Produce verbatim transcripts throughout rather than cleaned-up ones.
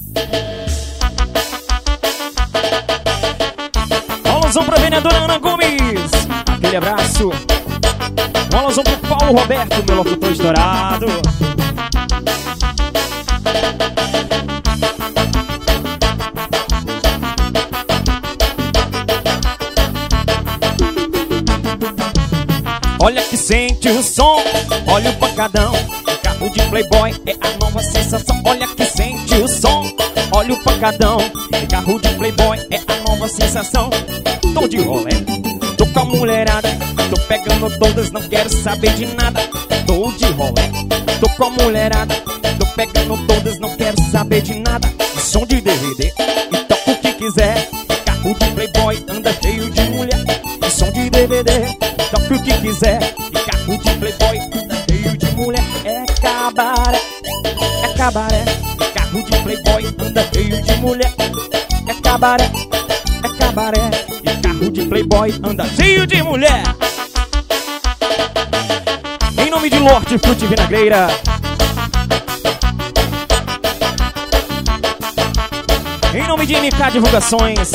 Um alusão pra vereadora Ana Gomes, aquele abraço. Um alusão pro Paulo Roberto, meu locutor estourado. Olha que sente o som, olha o pancadão. O carro de Playboy é a nova sensação. Olha que sente o som, olha o pancadão. O carro de Playboy é a nova sensação. Tô de rolê, tô com a mulherada, tô pegando todas, não quero saber de nada. Tô de rolê, tô com a mulherada, tô pegando todas, não quero saber de nada. Som de D V D, e toca o que quiser. Carro de Playboy anda cheio de mulher. Som de D V D, toca o que quiser. E carro de Playboy anda cheio de mulher. É cabaré, é cabaré. E carro de Playboy anda cheio de mulher. É cabaré, é cabaré. E carro de Playboy anda cheio de mulher. Em nome de Lorde Fruta e Vinagreira, em nome de M K Divulgações,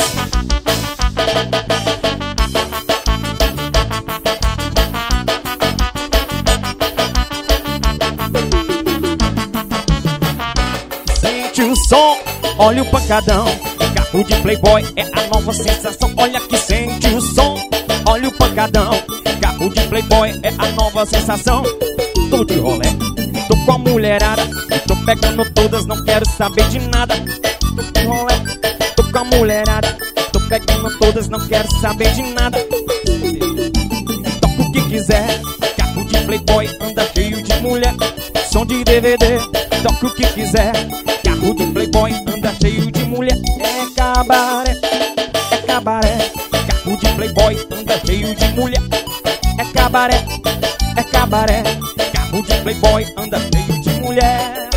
sente o som, olha o pancadão. Carro de Playboy é a nova sensação. Olha que sente o som, olha o pancadão. Carro de Playboy é a nova sensação. Tô de rolê, tô com a mulherada, tô pegando todas, não quero saber de nada. Tô de rolê, tô com a mulherada, tô pegando todas, não quero saber de nada. Toca o que quiser, carro de Playboy anda cheio de mulher. Som de D V D, toca o que quiser. Carro de Playboy anda cheio de mulher. É cabaré, é cabaré. Carro de Playboy anda cheio de mulher. É cabaré, é cabaré. Carro de Playboy anda cheio de mulher.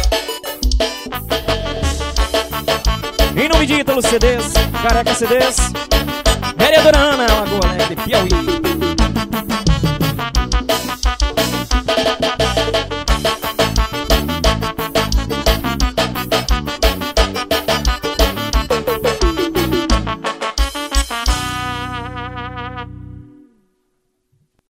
Em nome de Ítalo C Ds, Careca C Ds, vereadora Ana Lagoa Alegre, Piauí.